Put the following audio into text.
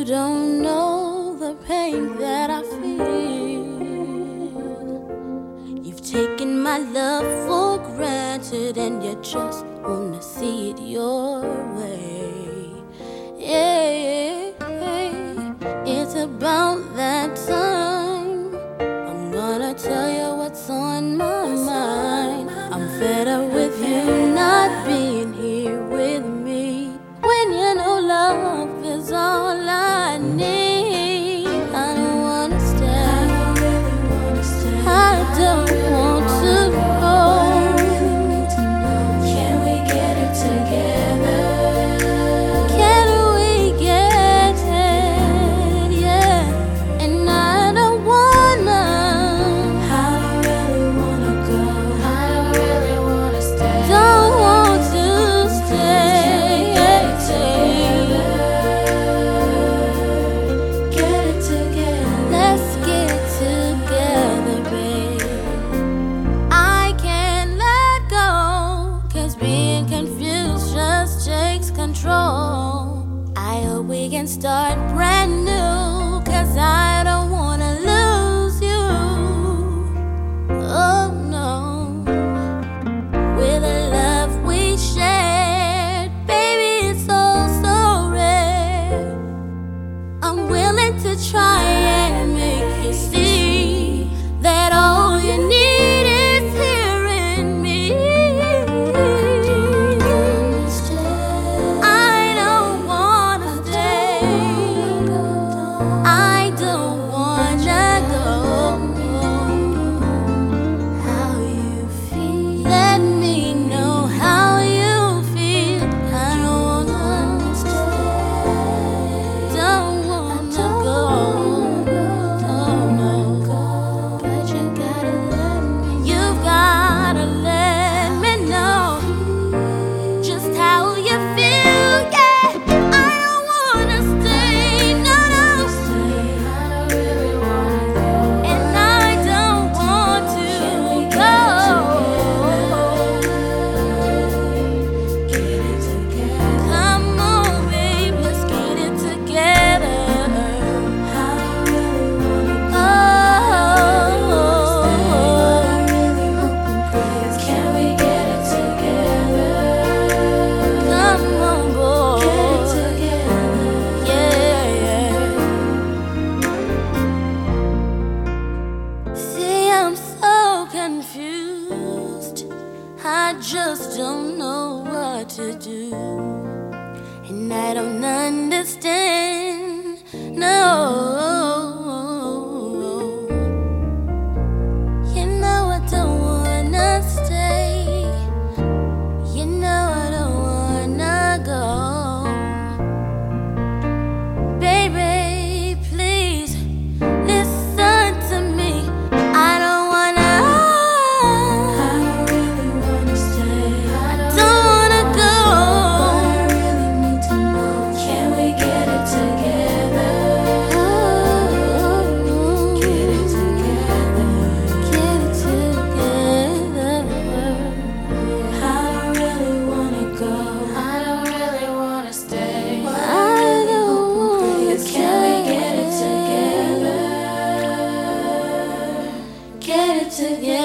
don't know the pain that I feel. You've taken my love for granted, and you just wanna see it your way. Yeah, it's about that time. I'm gonna tell you what's on my mind. I'm fed up with you not being here with me. When you know love is all I need, I don't wanna stay. I don't want to go. Can we get it together? Can we get it? Yeah. And I don't wanna. I don't really wanna go. I don't really wanna stay. Don't want to stay. Get it together. Get it together. Let's get it together, babe. I can't let go, 'cause being confused just takes control. I hope we can start brand new, 'cause I don't wanna lose you. Oh no. With the love we shared, baby, it's all so rare. I'm willing to try and make you see that all you need is here in me. I don't wanna stay. I don't wanna go. How you feel? Let me know how you feel. I don't wanna stay. Don't wanna go. But you gotta let me. You've gotta let me know just how you feel. Yeah, I don't wanna stay. No, no. I don't really wanna go. And I don't want to Can we go. Get it together. Come on, babe, let's get it together. I don't really wanna go. Can we get it together? Come on, boy. Get it together. Yeah. See, I'm so confused. I just don't know what to do. And I don't understand. No. You know I don't wanna stay. You know I don't wanna go. Baby, please listen to me. I don't wanna. I don't really wanna stay. I Don't wanna go. I really need to know. Can we get it together? Get it together. Get it together. I don't really wanna go. I don't really wanna stay. I don't wanna Can we get it together? Get it together.